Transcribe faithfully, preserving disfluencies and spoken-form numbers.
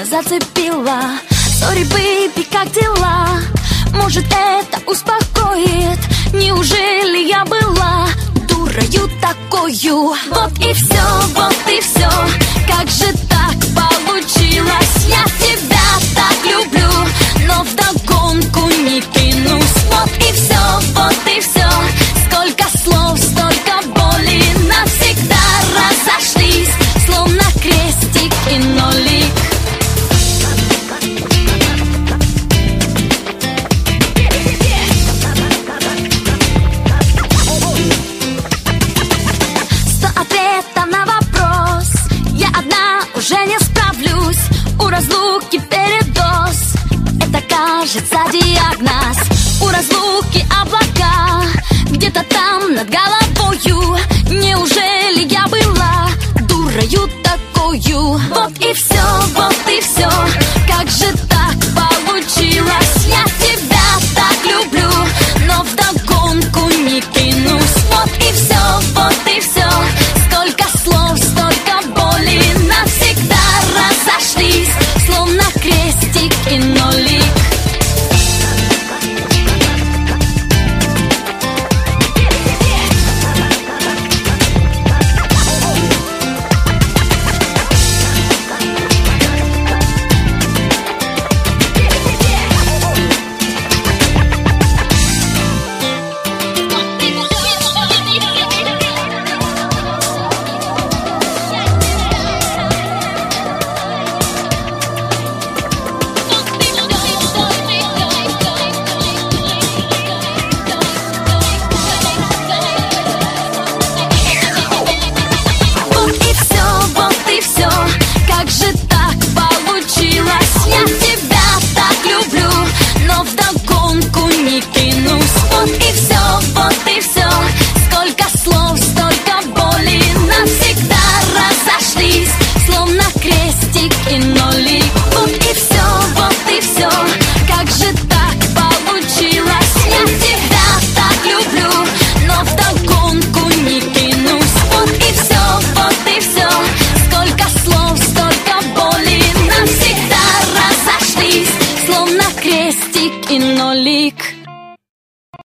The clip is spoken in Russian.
больно зацепила. Сори, бэйби, как дела? Может, это успокоит? Неужели я была дурою такою? Вот и все, вот и все. Как же так получилось? Я тебя так люблю, но вдогонку не кинусь. Вот и все, вот и все. Сколько слов, столько боли, навсегда разошлись, словно крестик и нолик. Сто ответов на вопрос, я одна уже не справлюсь. У разлуки передоз, это кажется диагноз. У разлуки облака, где-то там над головою. Неужели я была дурою такою? Вот и все, вот и все. Как же так получилось? Я тебя так люблю, но вдогонку не кинусь. Вот и все, вот и все. Сколько слов, столько боли, навсегда разошлись, словно крестик и нолик. Крестик и нолик.